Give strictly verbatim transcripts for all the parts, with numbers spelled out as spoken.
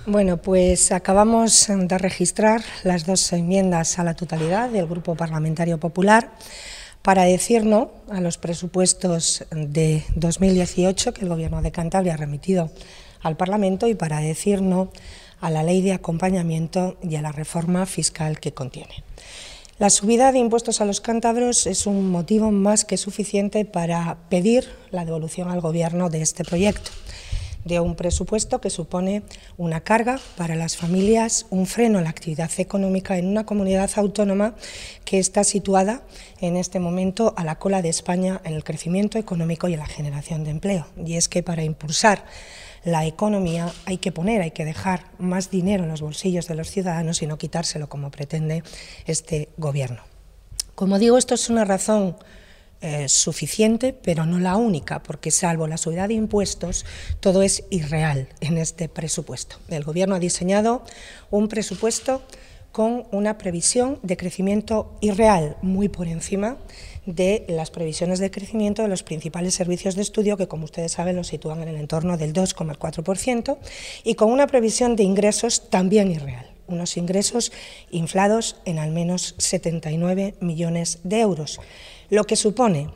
Bueno, pues acabamos de registrar las dos enmiendas a la totalidad del Grupo Parlamentario Popular para decir no a los presupuestos de dos mil dieciocho que el Gobierno de Cantabria ha remitido al Parlamento y para decir no a la ley de acompañamiento y a la reforma fiscal que contiene. La subida de impuestos a los cántabros es un motivo más que suficiente para pedir la devolución al Gobierno de este proyecto, de un presupuesto que supone una carga para las familias, un freno a la actividad económica en una comunidad autónoma que está situada en este momento a la cola de España en el crecimiento económico y en la generación de empleo. Y es que para impulsar la economía hay que poner, hay que dejar más dinero en los bolsillos de los ciudadanos y no quitárselo como pretende este Gobierno. Como digo, esto es una razón Eh, suficiente, pero no la única, porque salvo la subida de impuestos, todo es irreal en este presupuesto. El Gobierno ha diseñado un presupuesto con una previsión de crecimiento irreal, muy por encima de las previsiones de crecimiento de los principales servicios de estudio, que como ustedes saben los sitúan en el entorno del dos coma cuatro por ciento, y con una previsión de ingresos también irreal. Unos ingresos inflados en al menos setenta y nueve millones de euros, lo que supone,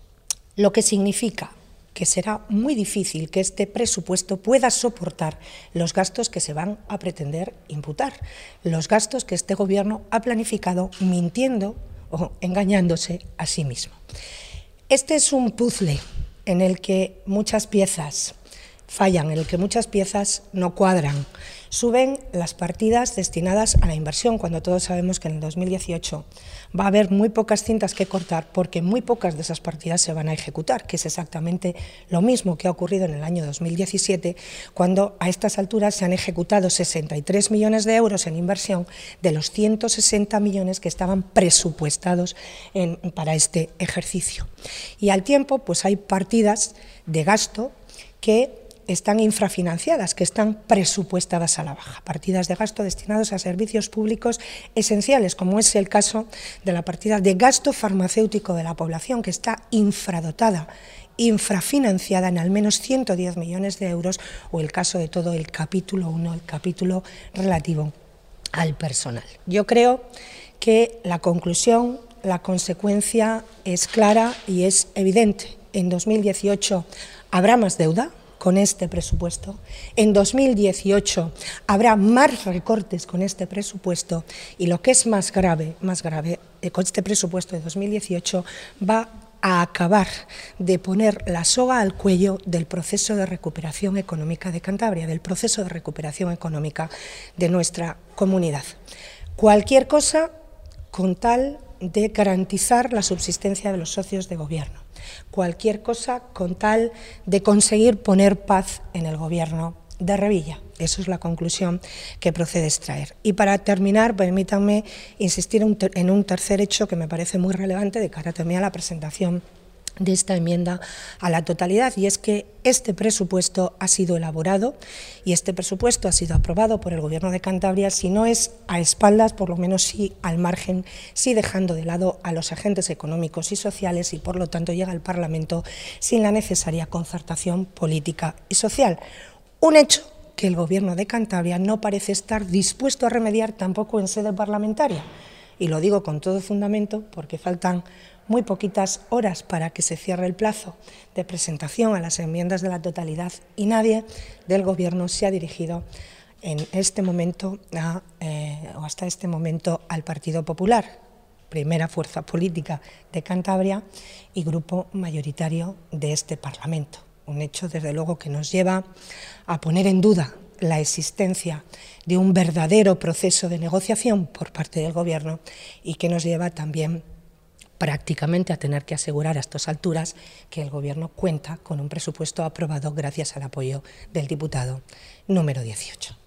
lo que significa que será muy difícil que este presupuesto pueda soportar los gastos que se van a pretender imputar, los gastos que este Gobierno ha planificado mintiendo o engañándose a sí mismo. Este es un puzzle en el que muchas piezas fallan, en el que muchas piezas no cuadran. Suben las partidas destinadas a la inversión, cuando todos sabemos que en el dos mil dieciocho va a haber muy pocas cintas que cortar, porque muy pocas de esas partidas se van a ejecutar, que es exactamente lo mismo que ha ocurrido en el año dos mil diecisiete, cuando a estas alturas se han ejecutado sesenta y tres millones de euros en inversión de los ciento sesenta millones que estaban presupuestados en, para este ejercicio. Y al tiempo, pues hay partidas de gasto que están infrafinanciadas, que están presupuestadas a la baja, partidas de gasto destinados a servicios públicos esenciales, como es el caso de la partida de gasto farmacéutico de la población, que está infradotada, infrafinanciada en al menos ciento diez millones de euros, o el caso de todo el capítulo uno, el capítulo relativo al personal. Yo creo que la conclusión, la consecuencia es clara y es evidente. En dos mil dieciocho habrá más deuda con este presupuesto. En dos mil dieciocho habrá más recortes con este presupuesto y lo que es más grave, más grave, eh, con este presupuesto de dos mil dieciocho va a acabar de poner la soga al cuello del proceso de recuperación económica de Cantabria, del proceso de recuperación económica de nuestra comunidad. Cualquier cosa con tal de garantizar la subsistencia de los socios de Gobierno. Cualquier cosa con tal de conseguir poner paz en el Gobierno de Revilla. Eso es la conclusión que procede extraer. Y para terminar, permítanme insistir en un tercer hecho que me parece muy relevante de cara también a la presentación de esta enmienda a la totalidad, y es que este presupuesto ha sido elaborado y este presupuesto ha sido aprobado por el Gobierno de Cantabria, si no es a espaldas, por lo menos sí al margen, sí dejando de lado a los agentes económicos y sociales, y por lo tanto llega al Parlamento sin la necesaria concertación política y social. Un hecho que el Gobierno de Cantabria no parece estar dispuesto a remediar tampoco en sede parlamentaria. Y lo digo con todo fundamento porque faltan muy poquitas horas para que se cierre el plazo de presentación a las enmiendas de la totalidad y nadie del Gobierno se ha dirigido en este momento a, eh, o hasta este momento al Partido Popular, primera fuerza política de Cantabria y grupo mayoritario de este Parlamento. Un hecho, desde luego, que nos lleva a poner en duda la existencia de un verdadero proceso de negociación por parte del Gobierno y que nos lleva también prácticamente a tener que asegurar a estas alturas que el Gobierno cuenta con un presupuesto aprobado gracias al apoyo del diputado número dieciocho.